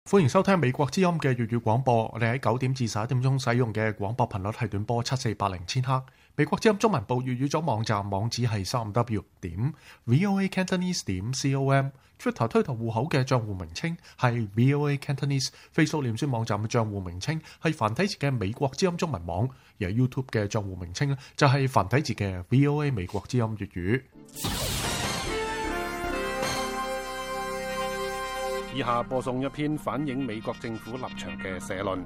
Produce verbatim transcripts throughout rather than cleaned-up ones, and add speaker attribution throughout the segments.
Speaker 1: 歡迎收聽美國之音嘅粵語廣播。我哋喺九點至十一點鐘使用嘅廣播頻率係短波七四八零千赫。美國之音中文部粵語組網站網址係三五 w 點 voa cantonese 點 com。Twitter 推特戶口嘅賬戶名稱係 voa cantonese。Facebook 臉書網站嘅賬戶名稱係繁體字嘅美國之音中文網，而喺 YouTube 嘅賬戶名稱咧就係繁體字嘅 voa 美國之音粵語。
Speaker 2: 以下播送一篇反映美國政府立場嘅社論。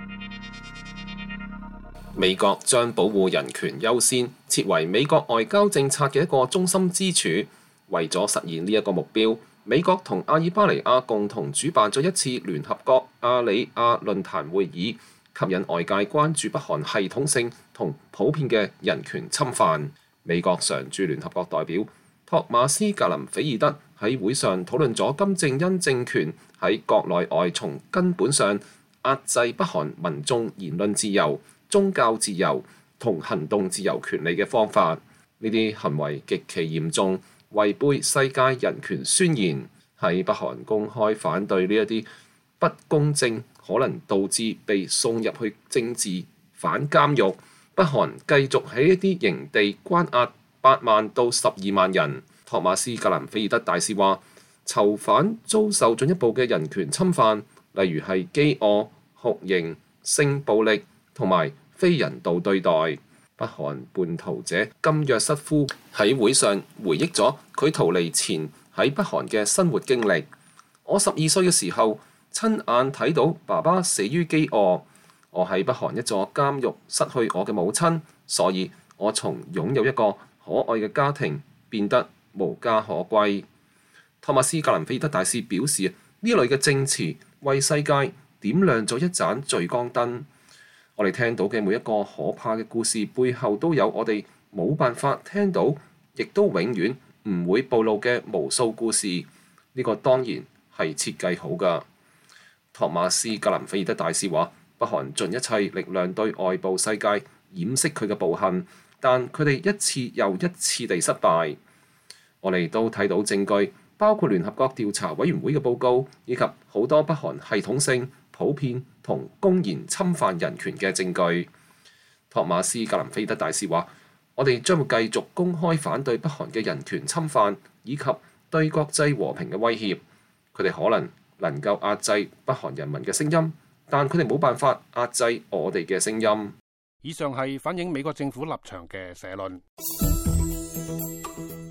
Speaker 3: 美國將保護人權優先設為美國外交政策嘅一個中心支柱。為咗實現呢一個目標，美國同阿爾巴尼亞共同主辦咗一次聯合國阿里亞論壇會議，吸引外界關注北韓系統性同普遍嘅人權侵犯。美國常駐聯合國代表托馬斯格林菲爾德喺會上討論咗金正恩政權喺國內外從根本上壓制北韓民眾言論自由、宗教自由同行動自由權利嘅方法。呢啲行為極其嚴重，違背世界人權宣言。喺北韓公開反對呢一啲不公正，可能導致被送入去政治反監獄。北韓繼續喺一啲營地關押八萬到十二萬人。托馬斯格林菲爾德大使話，囚犯遭受進一步嘅人權侵犯，例如係飢餓、酷刑、性暴力同埋非人道對待。北韓叛逃者金約瑟夫喺會上回憶咗佢逃離前喺北韓嘅生活經歷。我十二歲嘅時候，親眼睇到爸爸死於飢餓。我喺北韓一座監獄失去我嘅母親，所以我從擁有一個可愛嘅家庭變得無家可歸。托馬斯格林菲爾德大使表示，呢類嘅證詞為世界點亮咗一盞聚光燈。我哋聽到嘅每一個可怕嘅故事背後，都有我哋冇辦法聽到，亦都永遠唔會暴露嘅無數故事。呢、這個當然係設計好㗎。托馬斯格林菲爾德大使話，北韓盡一切力量對外部世界掩飾佢嘅暴行，但佢哋一次又一次地失敗。我哋都睇到證據，包括聯合國調查委員會嘅報告，以及好多北韓系統性、普遍同公然侵犯人權嘅證據。托馬斯格林菲爾德大使話，我哋將會繼續公開反對北韓嘅人權侵犯，以及對國際和平嘅威脅。佢哋可能能夠壓制北韓人民嘅聲音，但佢哋冇辦法壓制我哋嘅聲音。
Speaker 2: 以上係反映美國政府立場嘅社論。